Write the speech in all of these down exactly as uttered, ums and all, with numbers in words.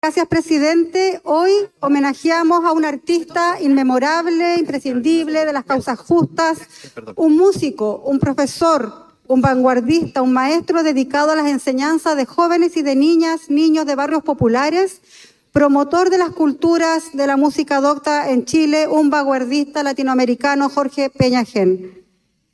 Gracias, presidente. Hoy homenajeamos a un artista inmemorable, imprescindible, de las causas justas, un músico, un profesor, un vanguardista, un maestro dedicado a las enseñanzas de jóvenes y de niñas, niños de barrios populares, promotor de las culturas de la música docta en Chile, un vanguardista latinoamericano, Jorge Peñagén.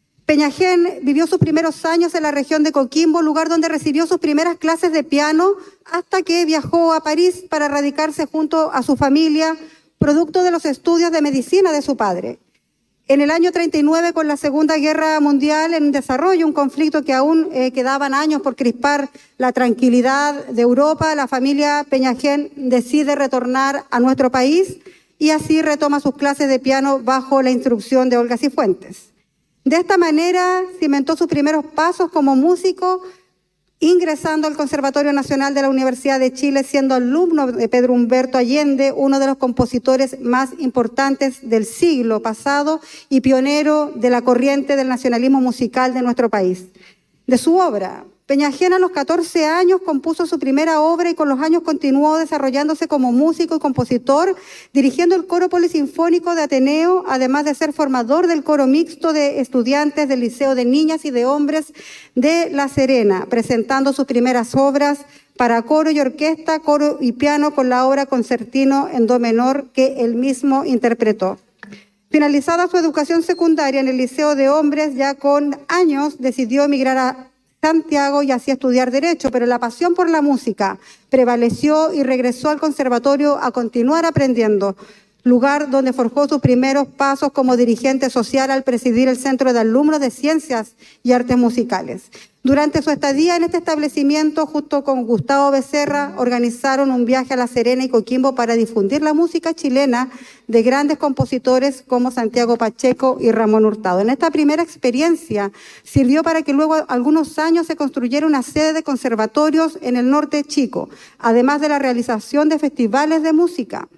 Peñagén vivió sus primeros años en la región de Coquimbo, lugar donde recibió sus primeras clases de piano, hasta que viajó a París para radicarse junto a su familia, producto de los estudios de medicina de su padre. En el año treinta y nueve, con la Segunda Guerra Mundial en desarrollo, un conflicto que aún eh, quedaban años por crispar la tranquilidad de Europa, la familia Peñagén decide retornar a nuestro país y así retoma sus clases de piano bajo la instrucción de Olga Cifuentes. De esta manera cimentó sus primeros pasos como músico, ingresando al Conservatorio Nacional de la Universidad de Chile, siendo alumno de Pedro Humberto Allende, uno de los compositores más importantes del siglo pasado y pionero de la corriente del nacionalismo musical de nuestro país. De su obra, Peñagén a los catorce años compuso su primera obra y con los años continuó desarrollándose como músico y compositor, dirigiendo el coro polisinfónico de Ateneo, además de ser formador del coro mixto de estudiantes del Liceo de Niñas y de Hombres de La Serena, presentando sus primeras obras para coro y orquesta, coro y piano con la obra Concertino en do menor que él mismo interpretó. Finalizada su educación secundaria en el Liceo de Hombres, ya con años decidió emigrar a Santiago y así estudiar Derecho, pero la pasión por la música prevaleció y regresó al conservatorio a continuar aprendiendo, lugar donde forjó sus primeros pasos como dirigente social al presidir el Centro de Alumnos de Ciencias y Artes Musicales. Durante su estadía en este establecimiento, junto con Gustavo Becerra, organizaron un viaje a La Serena y Coquimbo para difundir la música chilena de grandes compositores como Santiago Pacheco y Ramón Hurtado. En esta primera experiencia sirvió para que luego algunos años se construyera una sede de conservatorios en el norte chico, además de la realización de festivales de música.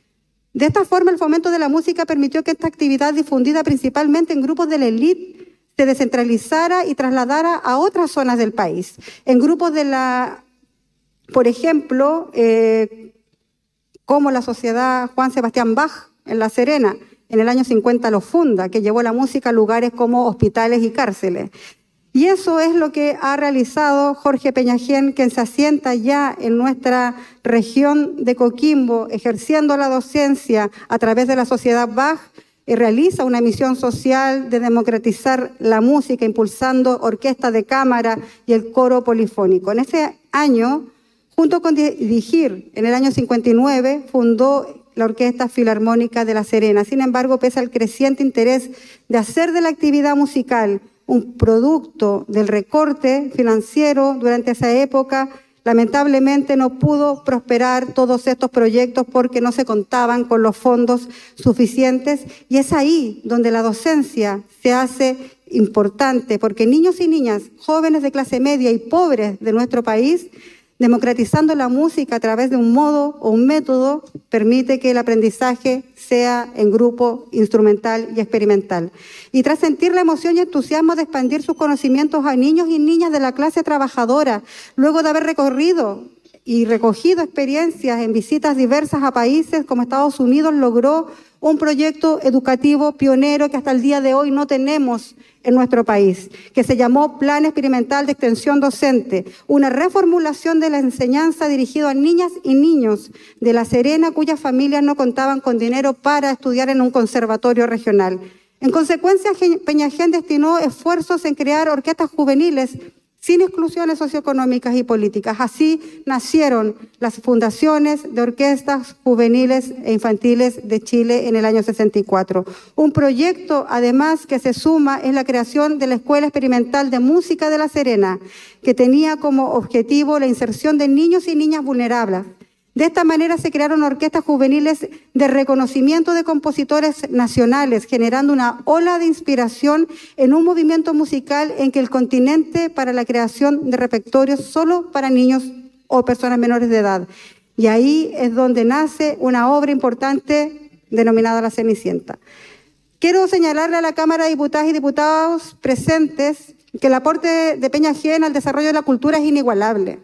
De esta forma, el fomento de la música permitió que esta actividad, difundida principalmente en grupos de la élite, se descentralizara y trasladara a otras zonas del país. En grupos de la, por ejemplo, eh, como la Sociedad Juan Sebastián Bach en La Serena, en el año cincuenta lo funda, que llevó la música a lugares como hospitales y cárceles. Y eso es lo que ha realizado Jorge Peñagén, quien se asienta ya en nuestra región de Coquimbo, ejerciendo la docencia a través de la Sociedad Bach, y realiza una misión social de democratizar la música, impulsando orquestas de cámara y el coro polifónico. En ese año, junto con dirigir, en el año cincuenta y nueve, fundó la Orquesta Filarmónica de La Serena. Sin embargo, pese al creciente interés de hacer de la actividad musical un producto del recorte financiero durante esa época, lamentablemente no pudo prosperar todos estos proyectos porque no se contaban con los fondos suficientes, y es ahí donde la docencia se hace importante, porque niños y niñas, jóvenes de clase media y pobres de nuestro país, democratizando la música a través de un modo o un método, permite que el aprendizaje sea en grupo, instrumental y experimental. Y tras sentir la emoción y entusiasmo de expandir sus conocimientos a niños y niñas de la clase trabajadora, luego de haber recorrido y recogido experiencias en visitas diversas a países como Estados Unidos, logró un proyecto educativo pionero que hasta el día de hoy no tenemos en nuestro país, que se llamó Plan Experimental de Extensión Docente, una reformulación de la enseñanza dirigido a niñas y niños de La Serena cuyas familias no contaban con dinero para estudiar en un conservatorio regional. En consecuencia, Peñagén destinó esfuerzos en crear orquestas juveniles sin exclusiones socioeconómicas y políticas. Así nacieron las fundaciones de orquestas juveniles e infantiles de Chile en el año sesenta y cuatro. Un proyecto, además, que se suma es la creación de la Escuela Experimental de Música de La Serena, que tenía como objetivo la inserción de niños y niñas vulnerables. De esta manera se crearon orquestas juveniles de reconocimiento de compositores nacionales, generando una ola de inspiración en un movimiento musical en que el continente para la creación de repertorios solo para niños o personas menores de edad. Y ahí es donde nace una obra importante denominada La Cenicienta. Quiero señalarle a la Cámara de Diputadas y Diputados presentes que el aporte de Peñagén al desarrollo de la cultura es inigualable.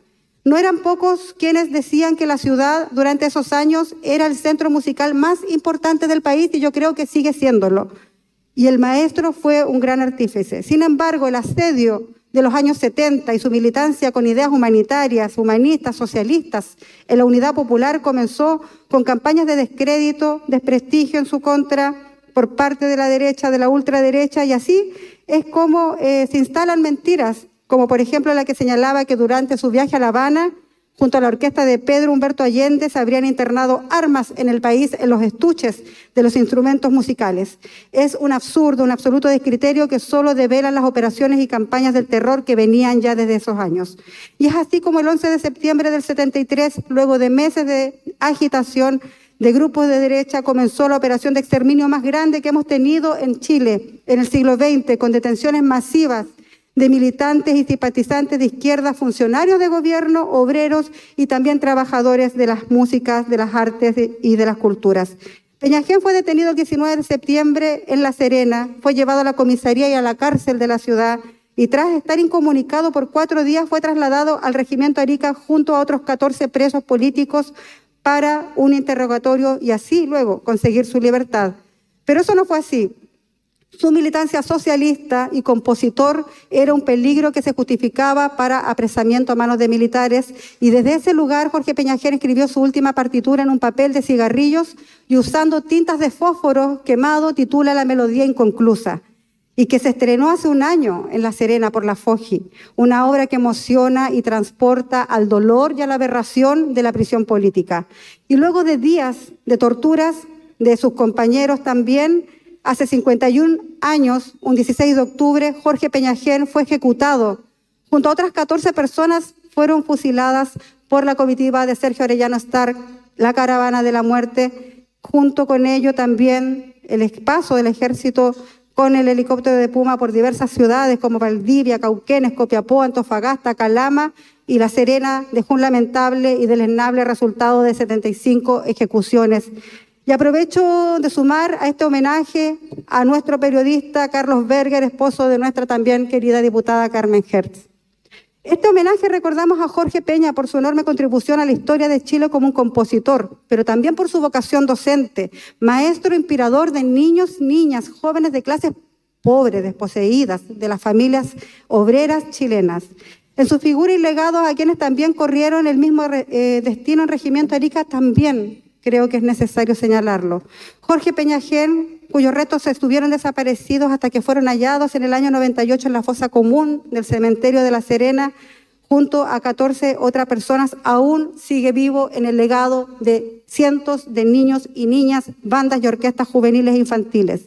No eran pocos quienes decían que la ciudad durante esos años era el centro musical más importante del país y yo creo que sigue siéndolo. Y el maestro fue un gran artífice. Sin embargo, el asedio de los años setenta y su militancia con ideas humanitarias, humanistas, socialistas en la Unidad Popular comenzó con campañas de descrédito, desprestigio en su contra por parte de la derecha, de la ultraderecha, y así es como eh, se instalan mentiras, como por ejemplo la que señalaba que durante su viaje a La Habana, junto a la orquesta de Pedro Humberto Allende, se habrían internado armas en el país en los estuches de los instrumentos musicales. Es un absurdo, un absoluto descriterio que solo develan las operaciones y campañas del terror que venían ya desde esos años. Y es así como el once de septiembre del setenta y tres, luego de meses de agitación de grupos de derecha, comenzó la operación de exterminio más grande que hemos tenido en Chile en el siglo veinte, con detenciones masivas de militantes y simpatizantes de izquierda, funcionarios de gobierno, obreros y también trabajadores de las músicas, de las artes y de las culturas. Peñagén fue detenido el diecinueve de septiembre en La Serena, fue llevado a la comisaría y a la cárcel de la ciudad y tras estar incomunicado por cuatro días fue trasladado al regimiento Arica junto a otros catorce presos políticos para un interrogatorio y así luego conseguir su libertad. Pero eso no fue así. Su militancia socialista y compositor era un peligro que se justificaba para apresamiento a manos de militares y desde ese lugar Jorge Peñagén escribió su última partitura en un papel de cigarrillos y usando tintas de fósforo quemado titula La melodía inconclusa y que se estrenó hace un año en La Serena por la FOJI, una obra que emociona y transporta al dolor y a la aberración de la prisión política. Y luego de días de torturas de sus compañeros también, hace cincuenta y un años, un dieciséis de octubre, Jorge Peñagén fue ejecutado. Junto a otras catorce personas fueron fusiladas por la comitiva de Sergio Arellano Stark, la caravana de la muerte. Junto con ello también el paso del ejército con el helicóptero de Puma por diversas ciudades como Valdivia, Cauquenes, Copiapó, Antofagasta, Calama y La Serena dejó un lamentable y deleznable resultado de setenta y cinco ejecuciones. Y aprovecho de sumar a este homenaje a nuestro periodista Carlos Berger, esposo de nuestra también querida diputada Carmen Hertz. Este homenaje recordamos a Jorge Peña por su enorme contribución a la historia de Chile como un compositor, pero también por su vocación docente, maestro inspirador de niños, niñas, jóvenes de clases pobres, desposeídas, de las familias obreras chilenas. En su figura y legado a quienes también corrieron el mismo eh, destino en Regimiento Arica también creo que es necesario señalarlo. Jorge Peñagén, cuyos restos estuvieron desaparecidos hasta que fueron hallados en el año noventa y ocho en la fosa común del cementerio de La Serena, junto a catorce otras personas, aún sigue vivo en el legado de cientos de niños y niñas, bandas y orquestas juveniles e infantiles.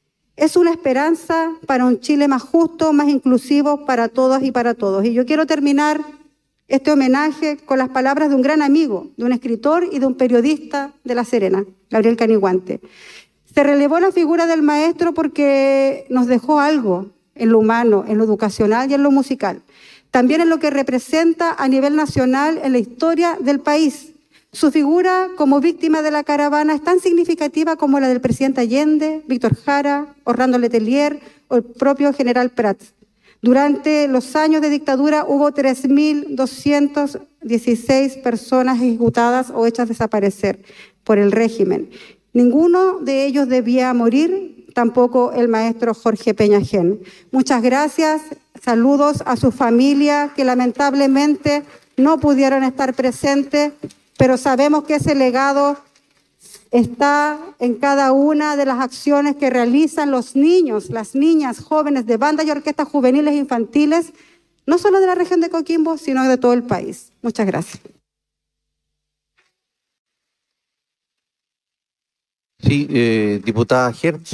Es una esperanza para un Chile más justo, más inclusivo para todas y para todos. Y yo quiero terminar este homenaje con las palabras de un gran amigo, de un escritor y de un periodista de La Serena, Gabriel Caniguante. Se relevó la figura del maestro porque nos dejó algo en lo humano, en lo educacional y en lo musical. También en lo que representa a nivel nacional en la historia del país. Su figura como víctima de la caravana es tan significativa como la del presidente Allende, Víctor Jara, Orlando Letelier o el propio general Prats. Durante los años de dictadura hubo tres mil doscientas dieciséis personas ejecutadas o hechas desaparecer por el régimen. Ninguno de ellos debía morir, tampoco el maestro Jorge Peñagén. Muchas gracias, saludos a su familia que lamentablemente no pudieron estar presentes, pero sabemos que ese legado está en cada una de las acciones que realizan los niños, las niñas, jóvenes de bandas y orquestas juveniles e infantiles, no solo de la región de Coquimbo, sino de todo el país. Muchas gracias. Sí, eh, diputada Hertz.